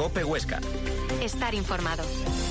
COPE Huesca. Estar informado.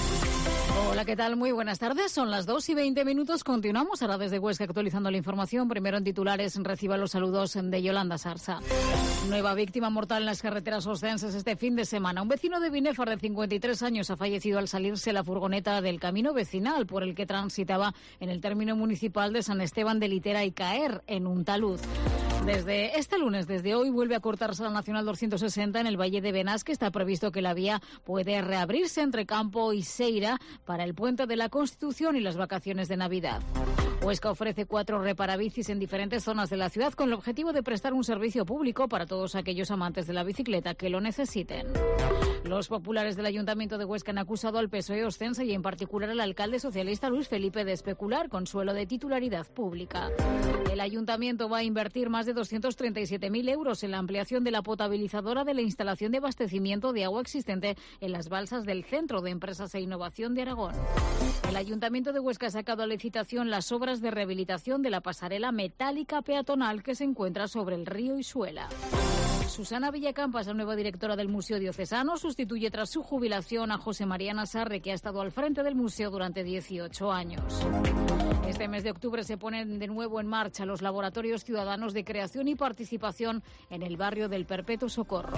Hola, ¿qué tal? Muy buenas tardes. Son las 2:20. Continuamos ahora desde Huesca actualizando la información. Primero en titulares, reciba los saludos de Yolanda Sarsa. Nueva víctima mortal en las carreteras oscenses este fin de semana. Un vecino de Binefar de 53 años ha fallecido al salirse la furgoneta del camino vecinal por el que transitaba en el término municipal de San Esteban de Litera y caer en un talud. Desde este lunes, desde hoy, vuelve a cortarse la Nacional 260 en el Valle de Benasque. Está previsto que la vía puede reabrirse entre Campo y Seira para el Puente de la Constitución y las vacaciones de Navidad. Huesca ofrece 4 reparabicis en diferentes zonas de la ciudad con el objetivo de prestar un servicio público para todos aquellos amantes de la bicicleta que lo necesiten. Los populares del Ayuntamiento de Huesca han acusado al PSOE oscense y en particular al alcalde socialista Luis Felipe de especular con suelo de titularidad pública. El Ayuntamiento va a invertir más de 237.000 euros en la ampliación de la potabilizadora de la instalación de abastecimiento de agua existente en las balsas del Centro de Empresas e Innovación de Aragón. El Ayuntamiento de Huesca ha sacado a licitación las obras de rehabilitación de la pasarela metálica peatonal que se encuentra sobre el río Isuela. Susana Villacampas, la nueva directora del Museo Diocesano, sustituye tras su jubilación a José María Nasarre, que ha estado al frente del museo durante 18 años. Este mes de octubre se ponen de nuevo en marcha los laboratorios ciudadanos de creación y participación en el barrio del Perpetuo Socorro.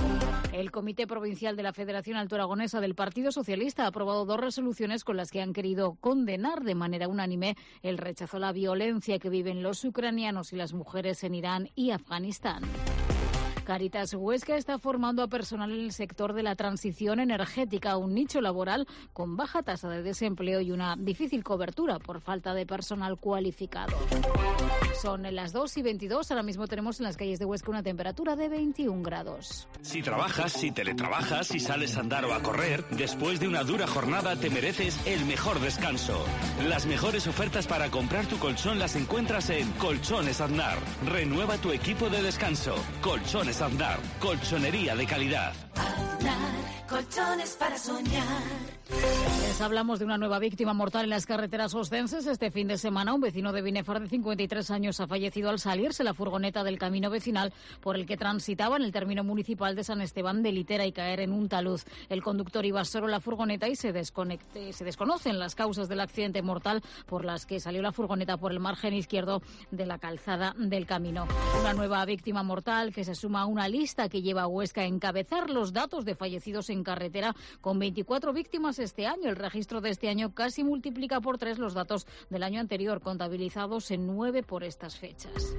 El Comité Provincial de la Federación Alto Aragonesa del Partido Socialista ha aprobado 2 resoluciones con las que han querido condenar de manera unánime el rechazo a la violencia que viven los ucranianos y las mujeres en Irán y Afganistán. Cáritas Huesca está formando a personal en el sector de la transición energética, un nicho laboral con baja tasa de desempleo y una difícil cobertura por falta de personal cualificado. Son las 2:22, ahora mismo tenemos en las calles de Huesca una temperatura de 21 grados. Si trabajas, si teletrabajas, si sales a andar o a correr, después de una dura jornada te mereces el mejor descanso. Las mejores ofertas para comprar tu colchón las encuentras en Colchones Aznar. Renueva tu equipo de descanso. Colchones Aznar, colchonería de calidad. Aznar, colchones para soñar. Les hablamos de una nueva víctima mortal en las carreteras oscenses. Este fin de semana, un vecino de Binefar de 53 años ha fallecido al salirse la furgoneta del camino vecinal por el que transitaba en el término municipal de San Esteban de Litera y caer en un talud. El conductor iba solo la furgoneta y se desconocen las causas del accidente mortal por las que salió la furgoneta por el margen izquierdo de la calzada del camino. Una nueva víctima mortal que se suma a una lista que lleva a Huesca a encabezar los datos de fallecidos en carretera con 24 víctimas este año. El registro de este año casi multiplica por 3 los datos del año anterior, contabilizados en 9 por estas fechas.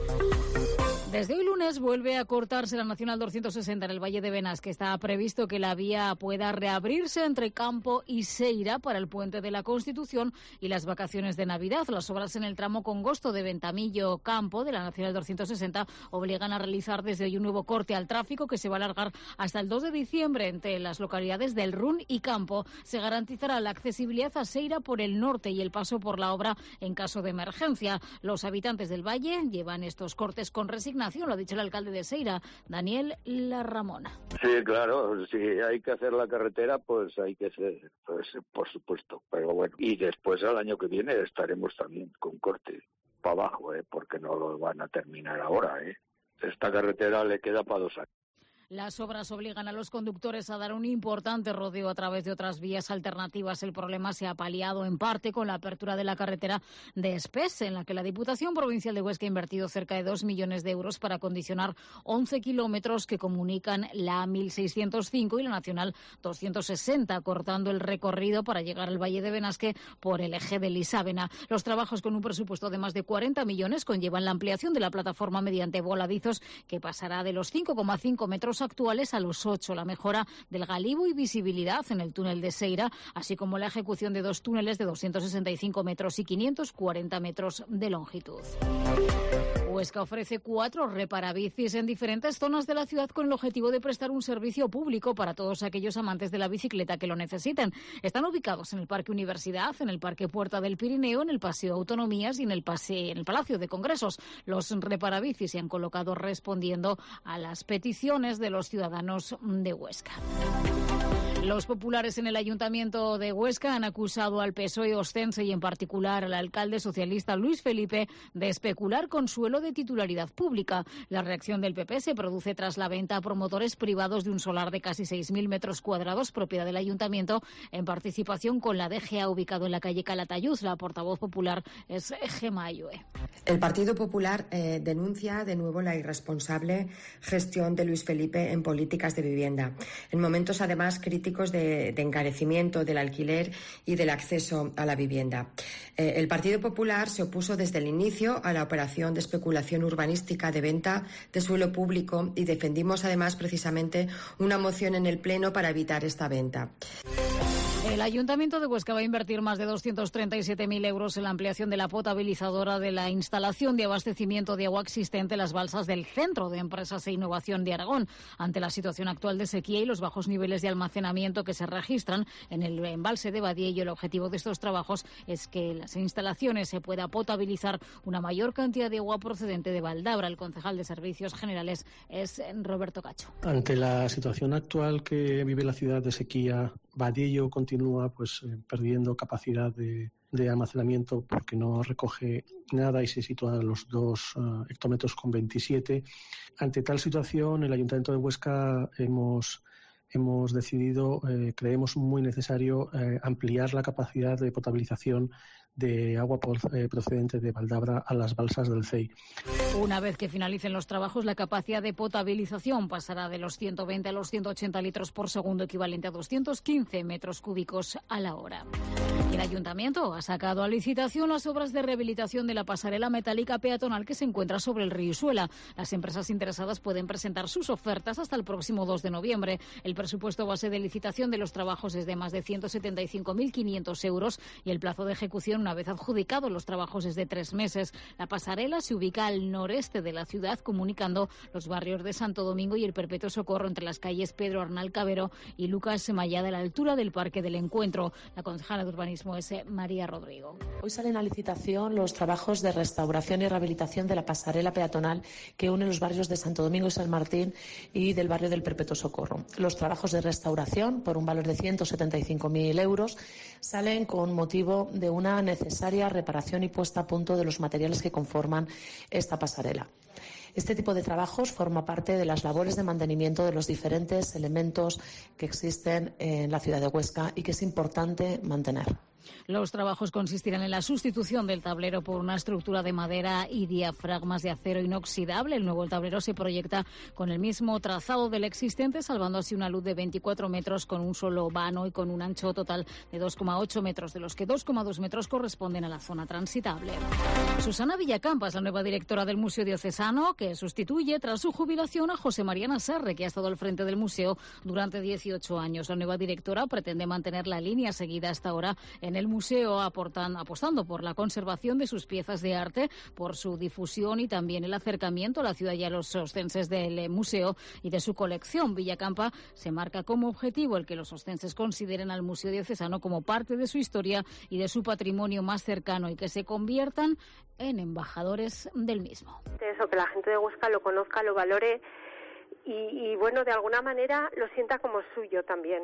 Desde hoy lunes vuelve a cortarse la Nacional 260 en el Valle de Benasque. Está previsto que la vía pueda reabrirse entre Campo y Seira para el Puente de la Constitución y las vacaciones de Navidad. Las obras en el tramo Congosto de Ventamillo-Campo de la Nacional 260 obligan a realizar desde hoy un nuevo corte al tráfico que se va a alargar hasta el 2 de diciembre entre las localidades del Run y Campo. Se garantizará la accesibilidad a Seira por el norte y el paso por la obra en caso de emergencia. Los habitantes del Valle llevan estos cortes con resignación, lo ha dicho el alcalde de Seira, Daniel Larramona. Sí, claro, si hay que hacer la carretera, pues hay que hacer, pues por supuesto, pero bueno. Y después al año que viene estaremos también con corte para abajo, porque no lo van a terminar ahora, Esta carretera le queda para 2 años. Las obras obligan a los conductores a dar un importante rodeo a través de otras vías alternativas. El problema se ha paliado en parte con la apertura de la carretera de Espés, en la que la Diputación Provincial de Huesca ha invertido cerca de 2 millones de euros para acondicionar 11 kilómetros que comunican la 1605 y la Nacional 260, cortando el recorrido para llegar al Valle de Benasque por el eje de Lisávena. Los trabajos, con un presupuesto de más de 40 millones, conllevan la ampliación de la plataforma mediante voladizos, que pasará de los 5,5 metros actuales a los 8, la mejora del galivo y visibilidad en el túnel de Seira, así como la ejecución de 2 túneles de 265 metros y 540 metros de longitud. Huesca ofrece 4 reparabicis en diferentes zonas de la ciudad con el objetivo de prestar un servicio público para todos aquellos amantes de la bicicleta que lo necesiten. Están ubicados en el Parque Universidad, en el Parque Puerta del Pirineo, en el Paseo Autonomías y en el Palacio de Congresos. Los reparabicis se han colocado respondiendo a las peticiones de los ciudadanos de Huesca. Los populares en el Ayuntamiento de Huesca han acusado al PSOE ostense y en particular al alcalde socialista Luis Felipe de especular con suelo de titularidad pública. La reacción del PP se produce tras la venta a promotores privados de un solar de casi 6.000 metros cuadrados, propiedad del Ayuntamiento, en participación con la DGA, ubicado en la calle Calatayud. La portavoz popular es Gemma Ayue. El Partido Popular denuncia de nuevo la irresponsable gestión de Luis Felipe en políticas de vivienda. En momentos, además, críticos de encarecimiento del alquiler y del acceso a la vivienda. El Partido Popular se opuso desde el inicio a la operación de especulación urbanística de venta de suelo público y defendimos además precisamente una moción en el Pleno para evitar esta venta. El Ayuntamiento de Huesca va a invertir más de 237.000 euros en la ampliación de la potabilizadora de la instalación de abastecimiento de agua existente en las balsas del Centro de Empresas e Innovación de Aragón. Ante la situación actual de sequía y los bajos niveles de almacenamiento que se registran en el embalse de Badiello, el objetivo de estos trabajos es que en las instalaciones se pueda potabilizar una mayor cantidad de agua procedente de Valdabra. El concejal de Servicios Generales es Roberto Cacho. Ante la situación actual que vive la ciudad de sequía, Badiello continúa perdiendo capacidad de almacenamiento porque no recoge nada y se sitúa a los 2 hectómetros con 27. Ante tal situación, el Ayuntamiento de Huesca hemos decidido, creemos muy necesario, ampliar la capacidad de potabilización de agua procedente de Valdabra a las balsas del CEI. Una vez que finalicen los trabajos, la capacidad de potabilización pasará de los 120 a los 180 litros por segundo, equivalente a 215 metros cúbicos a la hora. Y el Ayuntamiento ha sacado a licitación las obras de rehabilitación de la pasarela metálica peatonal que se encuentra sobre el río Isuela. Las empresas interesadas pueden presentar sus ofertas hasta el próximo 2 de noviembre. El presupuesto base de licitación de los trabajos es de más de 175.500 euros y el plazo de ejecución, una vez adjudicados los trabajos, es de 3 meses. La pasarela se ubica al noreste de la ciudad, comunicando los barrios de Santo Domingo y el Perpetuo Socorro entre las calles Pedro Arnal Cabero y Lucas Mayada, a la altura del Parque del Encuentro. La concejala de Urbanismo es María Rodrigo. Hoy salen a licitación los trabajos de restauración y rehabilitación de la pasarela peatonal que une los barrios de Santo Domingo y San Martín y del barrio del Perpetuo Socorro. Los trabajos de restauración, por un valor de 175.000 euros, salen con motivo de una necesaria reparación y puesta a punto de los materiales que conforman esta pasarela. Este tipo de trabajos forma parte de las labores de mantenimiento de los diferentes elementos que existen en la ciudad de Huesca y que es importante mantener. Los trabajos consistirán en la sustitución del tablero por una estructura de madera y diafragmas de acero inoxidable. El nuevo tablero se proyecta con el mismo trazado del existente, salvando así una luz de 24 metros con un solo vano y con un ancho total de 2,8 metros, de los que 2,2 metros corresponden a la zona transitable. Susana Villacampa es la nueva directora del Museo Diocesano, que sustituye tras su jubilación a José María Nasarre, que ha estado al frente del museo durante 18 años. La nueva directora pretende mantener la línea seguida hasta ahora en el museo, apostando por la conservación de sus piezas de arte, por su difusión y también el acercamiento a la ciudad y a los ostenses del museo y de su colección. Villacampa se marca como objetivo el que los ostenses consideren al Museo Diocesano como parte de su historia y de su patrimonio más cercano y que se conviertan en embajadores del mismo. Eso, que la gente de Huesca lo conozca, lo valore y bueno, de alguna manera lo sienta como suyo también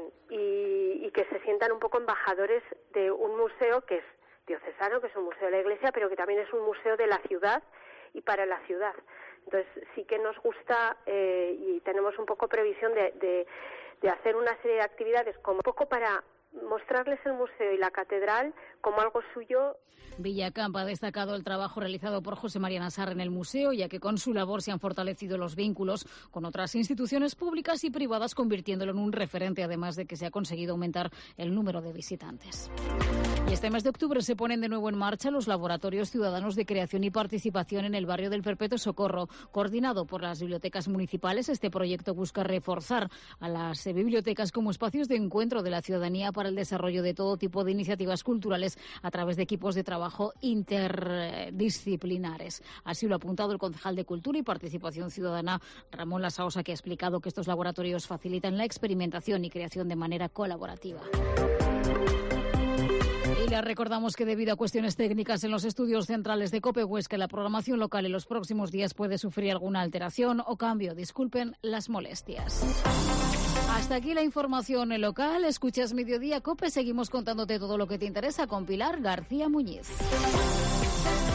y que se sientan un poco embajadores de un museo que es diocesano, que es un museo de la Iglesia, pero que también es un museo de la ciudad y para la ciudad. Entonces sí que nos gusta y tenemos un poco previsión de hacer una serie de actividades como un poco para mostrarles el museo y la catedral como algo suyo. Villacampa ha destacado el trabajo realizado por José María Nasarre en el museo, ya que con su labor se han fortalecido los vínculos con otras instituciones públicas y privadas, convirtiéndolo en un referente, además de que se ha conseguido aumentar el número de visitantes. Y este mes de octubre se ponen de nuevo en marcha los laboratorios ciudadanos de creación y participación en el barrio del Perpetuo Socorro. Coordinado por las bibliotecas municipales, este proyecto busca reforzar a las bibliotecas como espacios de encuentro de la ciudadanía para el desarrollo de todo tipo de iniciativas culturales a través de equipos de trabajo interdisciplinares. Así lo ha apuntado el concejal de Cultura y Participación Ciudadana, Ramón Lasaosa, que ha explicado que estos laboratorios facilitan la experimentación y creación de manera colaborativa. Y les recordamos que debido a cuestiones técnicas en los estudios centrales de COPE Huesca, la programación local en los próximos días puede sufrir alguna alteración o cambio. Disculpen las molestias. Hasta aquí la información local. Escuchas Mediodía COPE. Seguimos contándote todo lo que te interesa con Pilar García Muñiz.